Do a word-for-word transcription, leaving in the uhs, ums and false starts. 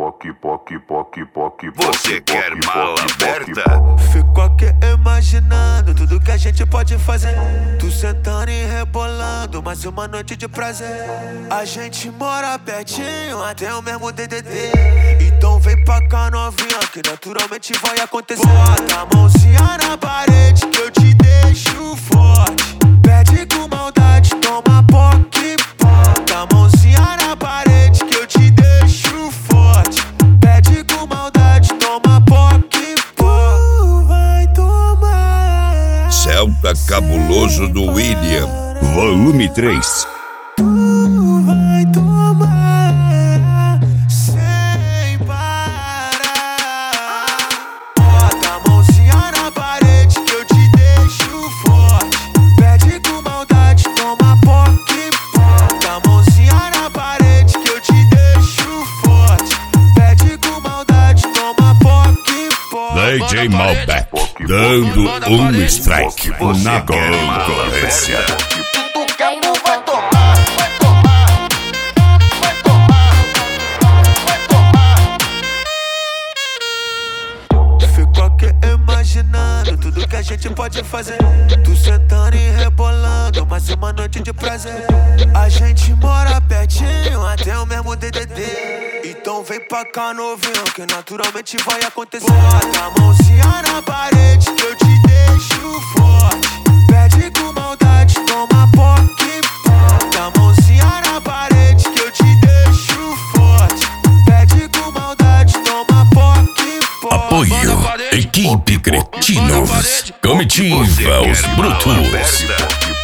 poque, poque, poque, poque. Você quer mala aberta? Fico aqui imaginando tudo que a gente pode fazer. Tu sentando e rebolando, mais uma noite de prazer. A gente mora pertinho, até o mesmo D D D. Então vem pra cá novinha, que naturalmente vai acontecer. Bota a mãozinha na parede que eu te deixo forte. Pede com maldade, toma poque, bota a mãozinha na parede que eu te deixo forte. Pede com maldade, toma poque, pô. Vai tomar. Celta Cabuloso do William, volume três. Tu vai tomar sem parar. Bota a mãozinha na parede que eu te deixo forte. Pede com maldade, toma poque, bota a mãozinha na parede que eu te deixo forte. Pede com maldade, toma poque, pô. D J Malbec, dando um strike na concorrência. Fico aqui imaginando tudo que a gente pode fazer. Tu sentando e rebolando, mais uma noite de prazer. A gente mora pertinho, até o mesmo D D D. Então vem pra cá novinho, que naturalmente vai acontecer. Bota a mãozinha na parede que eu te deixo forte. Pede com maldade, toma poque, bota a mãozinha na parede que eu te deixo forte. Pede com maldade, toma poque, pô. Apoio, equipe Cretinos, comitiva Os Brutos.